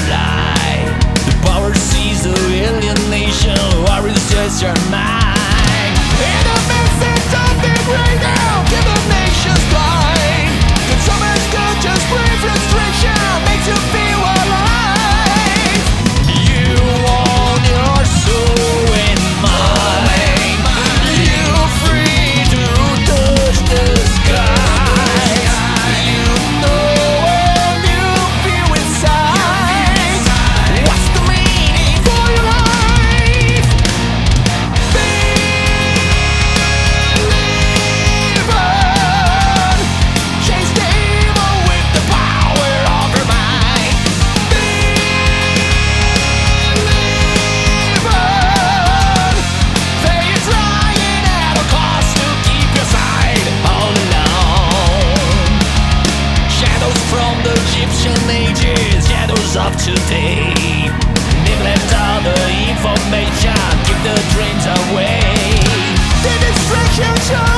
lie. The power sees the alienation, or is just your mind. In the message of the great now, give the nations blind. The summer is good, just bring frustration, makes you feel alive. You want your soul in mine. You're free to touch the sky. You know when you feel inside. What's the meaning for your life? Believer, chase the evil with the power of your mind. Believer, they're trying at all costs to keep your side all alone. Shadows from the Egyptian ages, shadows of today. Neglect all the information, keep the dreams away. The distractions